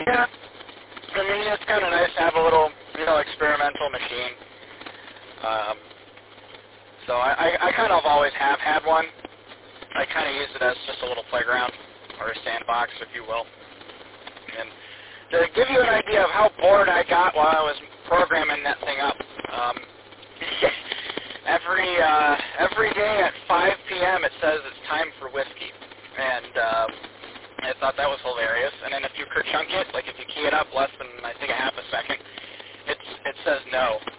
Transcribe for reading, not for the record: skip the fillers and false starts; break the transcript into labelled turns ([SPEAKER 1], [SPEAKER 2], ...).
[SPEAKER 1] Yeah. I mean, it's kind of nice to have a little, experimental machine. So I kind of always have had one. I kind of use it as just a little playground or a sandbox, if you will. And to give you an idea of how bored I got while I was programming that thing up, every day at 5 p.m. it says it's time for whiskey, and I thought that was hilarious. And then if you chunk it, like if you key it up less than I think a half a second, it says no.